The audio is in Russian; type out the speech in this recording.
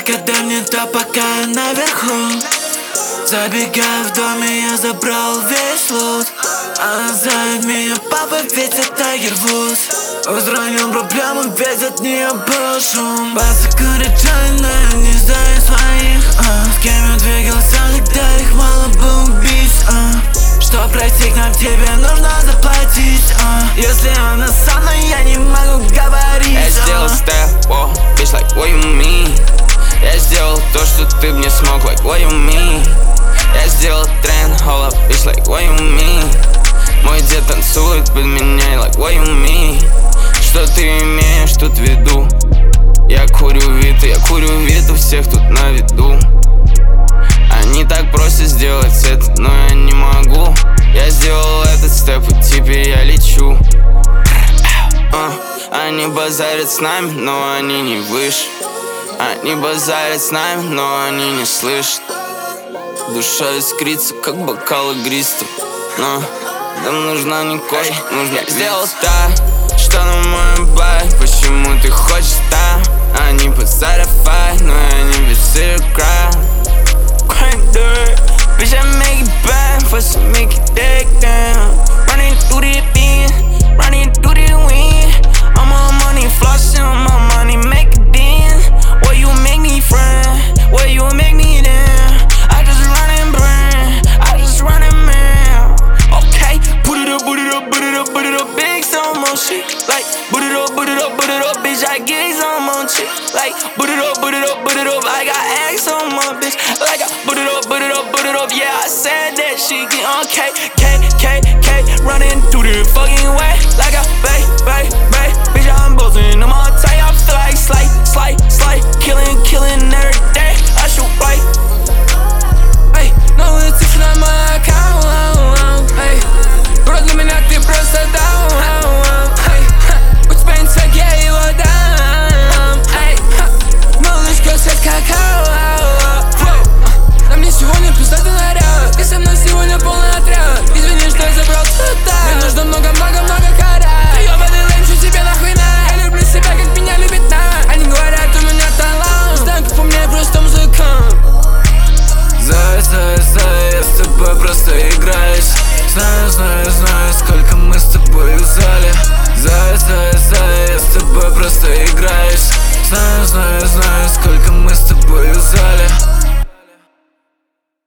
только дай мне то, пока я наверху. Забегая в доме, я забрал весь лут. Она зовет меня папа, ведь это Тайгер Вудс. Устранил проблему, ведь от нее был шум. Басы кричали, но я не знаю своих. С кем я двигался, когда их мало было убийц. Чтоб пройти к нам, тебе нужно заплатить. Если она со мной, я не могу говорить. Я сделал step, oh, bitch, like what you mean? Я сделал то, что ты мне смог, like what you mean? Я сделал тренд, hold up, bitch, like what you mean? Мой дед танцует под меня, like what you mean? Что ты имеешь тут в виду? Я курю вид у всех тут на виду. Они так просят сделать это, но я не могу. Я сделал этот степ, и теперь я лечу. Они базарят с нами, но они не выше. Они базарят с нами, но они не слышат. Душа искрится, как бокал игристый. Но нам нужна не кожа, нужно я сделал так, что на мой байк. Почему ты хочешь так? Они базарят файт, но я не веселю край. Can't do it, bitch, I make it bad, first I make it dead down. Running through the bin, running through the wind. I'm on money, flossing on my money, make it dance. Where you make me friend, where you make me then. I just run and burn, I just run and man. Okay, put it up, put it up, put it up, put it up, big some more shit. Like, put it up, put it up, put it up, bitch, I get some more shit. Like, put it up, put it up, put it up, I got X on my bitch. Like, put it up, put it up, put it up, yeah, I said that shit get on K, running through the fucking way. Like a bay, bitch, I'm buzzing, I'm on tight, I feel like slight, killing every day, I shoot right. Эй, новые цифры на мой аккаунт, эй, рот для меня ты просто даун, эй, у тебя инсайд, я его дам, эй, малышка, свет какао. На мне сегодня пиздатый наряд, и со мной сегодня полный отряд. Извини, что я забрал цвета, мне нужно много карат. Ты ёбаный лэнч, тебе нахуй на. Я люблю себя, как меня любит на. Они говорят, у меня талант, знаю, как по мне, просто музыкант. Зай, я с тобой просто играюсь. Знаю, сколько мы с тобой в зале. Зай, я с тобой просто играюсь. Знаю, сколько мы с тобой в зале.